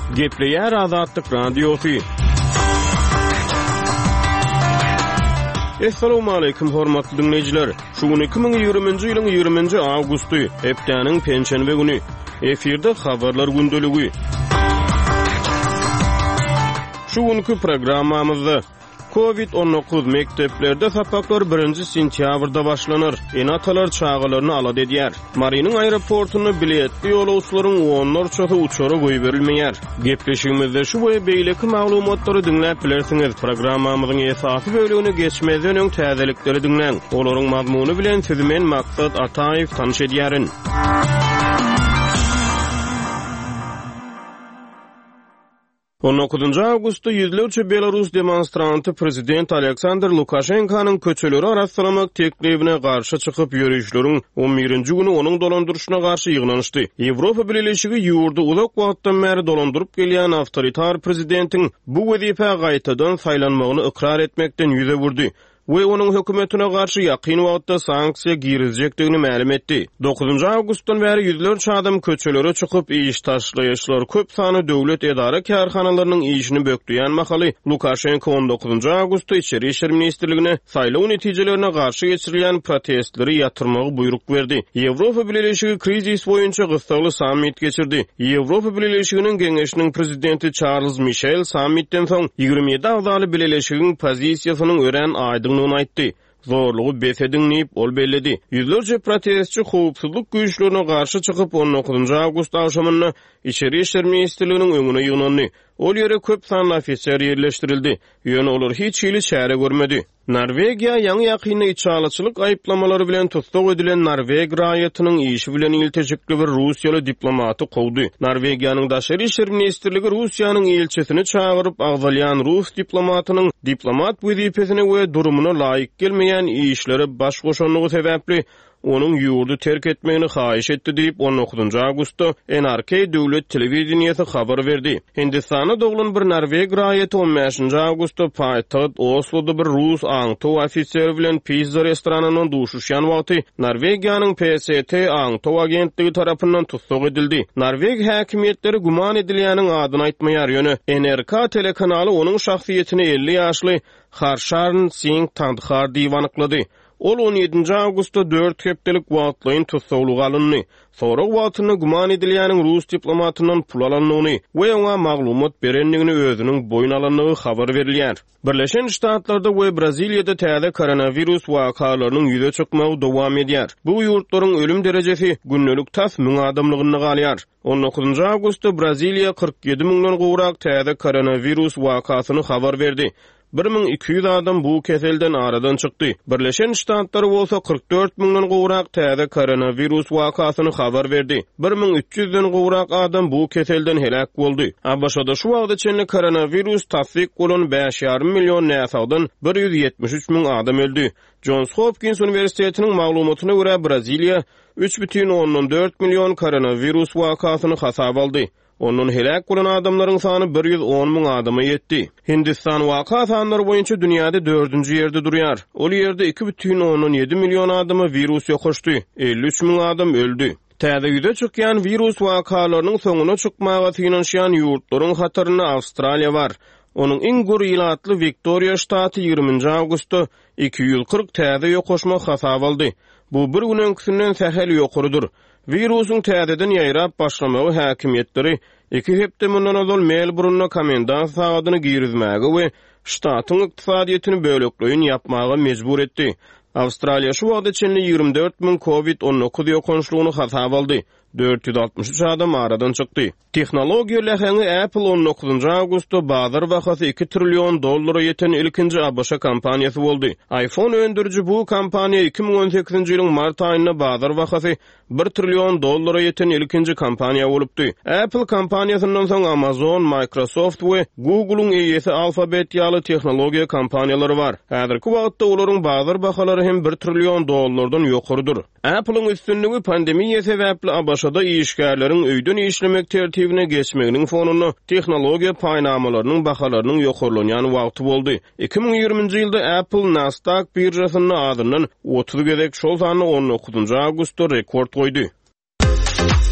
Gepleýär Azatlyk Radiosu. Assalamu alaykum hormatly dinleyijiler. Şugun 2020-nji ýylyň 20-nji awgusty, hepdeniň penşenbe güni. Efirde habarlar gündöligi. Şugunky programmamyzda COVID-19 mekteplerde sapaklar 1-nji sentýabrda başlanır. Enatalar çağalaryny alad edýär. Marinin aeroportuny biletli ýolawçylaryň onlarçasy uçary goýup berilmeýär. Gepleşigimizde şu boýa beýleki maglumatlary dinläp bilersiňiz. Programmamyzyň esasy bölügini geçmezden öň täzelikleri dinläň. Olaryň mazmuny bilen sizi men Maksat Ataýew tanyş edýärin. 19 awgustda yüzlerce Belarus demonstranty prezident Aleksandr Lukashenkanyň köçeleri arasyndamak teklibine garşy çykyp ýörüşleriň 11-nji güni onuň dolandyrşyna garşy ýygnanyşdy. Ýewropa Birleşigi ýurdu uzak wagtdan bäri dolandyryp gelýän awtoritar prezidentiň bu wezipe gaýtadan saýlanmagyny ikrar etmekden ýüze burdy. We onun hökümetine garşy ýakyn wagtda sanksiýa girizjekdigini ma'lum etdi. 9 awgustdan bäri ýüzlerçe adam köçelere çykyp iş taşlaýaçlar köp sany döwlet edara karhanalarynyň işini bökdüýän mahaly Lukashenko 19 awgustda Içeri işler ministrligine saýlaw netijelerine garşy geçirilýän protestleri ýatyrmagy buyruk berdi. Ýewropa Birleşigi krizis boýunça gysgaly sammit geçirdi. Ýewropa Birleşiginiň geňeşiniň prezidenti Charles Michel sammitden soň 27 agdaly Birleşigiň pozisiýasynyň ören aýdygyny aýtdy. Zorluğu besediňleyip ol belledi. Yüzlerce protestçi howpsuzlyk güýçlerine garşy çykyp 19 awgust akşamyny Içeri işler ministrliginiň öňüne ýygnandy. Ol ýere köp sanly ofisier ýerleşdirildi. Ýöne olar hiç hili çäre görmedi. Norvegiýa ýaňy ýakyny içalaçylyk aýplamalary bilen tutsak edilen Norweg raýatynyň işi bilen iltejikli bir Russiýaly diplomaty kowdy. Norwegiýanyň daşary işler ministrligi Russiýanyň elçisini çagyryp agzalýan Rus diplomatynyň diplomat wezipesine we durumuna laýyk gelmeýän işlere baş goşanlygy sebäpli onun ýurdu terk etmegini haýyş etdi diýip 19 awgustda NRK döwlet telewizionyasy habar berdi. Hindistana doglan bir Norweg raýaty 15 awgustda paýtagat Osloda bir Rus aňtow ofisieri bilen pizza restoranynyň duşuşýan wagty Norwegiýanyň PST aňtow agentligi tarapyndan tutsak edildi. Norweg häkimetleri guman edilýäniň adyny aýtmaýar ýöne NRK telekanaly onuň şahsiýetini 50 ýaşly Harsharn Singh Tandhar diýip anyklady. Ol 17 awgustda 4 hepdelik wagtlaýyn tutsaglyga alyndy. Sonra wagtyny guman edilýäniň Rus diplomatynyň pul alanlygyny we oňa maglumat berenligini özüniň boyun alanlygy habar berilýär. Birleşen Ştatlarda we Braziliýada täze koronavirus wakalarynyň ýüze çykmagy dowam edýär. Bu ýurtlaryň ölüm derejesi günnelik tas 1000 adamlygyny galýar. 19 awgustda Braziliýa 47 000-dan gowrak täze koronavirus wakasyny habar berdi. 1200 adam bu keselden aradan çykdy. Birleşen Ştatlar bolsa 44 000-dan gowrak täze koronavirus wakasyny habar berdi. 1300-den gowrak adam bu keselden helak boldy. Abaşada şu wagtda çenli koronavirus tasdik bolan 5,5 milyon näsagdan 173 000 adam öldü. Johns Hopkins Üniversitetiniň maglumatyna görä Braziliýa 3,4 milyon koronavirus wakasyny hasap aldy. Onun helak bolan adamlaryň sany 110 000 adama ýetdi. Hindistan waka sanlary boýunça dünýäde 4-nji ýerde durýar. Ol ýerde 2,7 milyon adama virus ýokaşdy. 53 000 adam öldü. Täze ýüze çykýan virus wakalarynyň soňuna çykmaga synanşýan ýurtlaryň hataryna Awstraliýa bar. Onun iň gürýatly Victoria ştaty 20 awgustda 240 täze ýokaşma hasap aldy. Bu bir gün öňküsinden sähel ýokurydyr. Virusun täzeden ýaýrap başlamagy häkimetleri 2 hepde mundan azal Melbourne'na komendant sagadyny girizmäge we ştatyň ykdysadyetini bölekleýin ýapmaga mejbur etdi. Awstraliýa şu wagtda çenli 24 000 COVID-19 ýokançlygyny hasap aldy. 463 adam aradan çykdy. Tehnologiýa leheňi Apple 19 awgustda bazar bahasy 2 trillion dollara ýeten ilkinji ABŞ kampaniýasy boldy. iPhone öndürüji bu kampaniýa 2018-nji ýylyň mart aýyna bazar bahasy 1 trillion dollara ýeten ilkinji kampaniýa bolupdy. Apple kampaniýasyndan soň Amazon, Microsoft we Google'un eýesi Alphabet ýaly tehnologiýa kampaniýalary bar. Häzirki wagtda olaryň bazar bahalary hem 1 trillion dollardan ýokurydyr. Apple'ın üstünlüğü pandemiýa sebäpli ABŞ'da işgärleriň öýden işlemek tertibine geçmeginiň fonuna tehnologiýa paýnamalarynyň bahalarynyň ýokurlanýan wagty boldy. 2020-nji ýylda Apple Nasdaq birjasynyň adyndan 30 gezek şol sany 19 awgustda rekord goýdy.